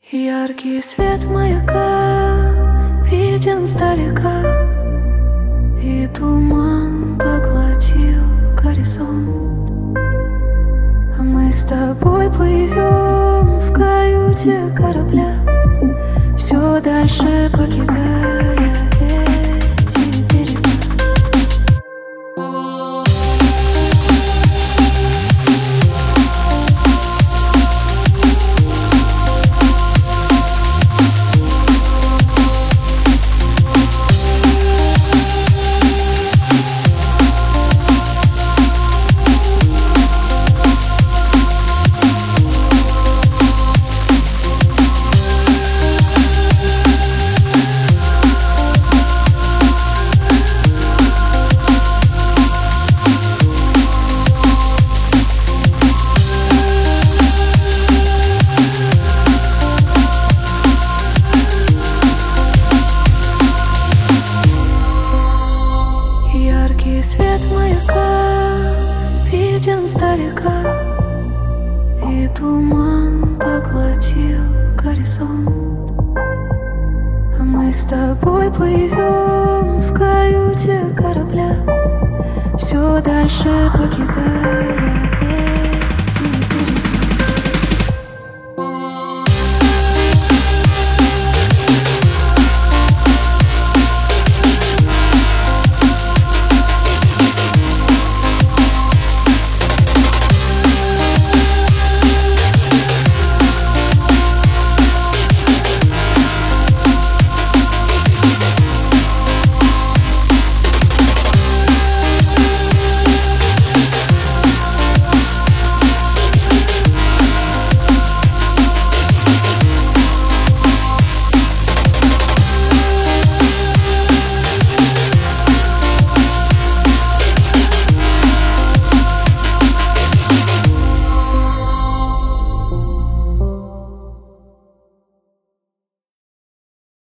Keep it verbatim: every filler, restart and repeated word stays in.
Яркий свет маяка виден сдалека, и туман поглотил горизонт. А мы с тобой плывем в каюте корабля, все дальше покидая эти берега. Яркий свет маяка виден сдалека, и туман поглотил горизонт. А мы с тобой плывем в каюте корабля, все дальше покидая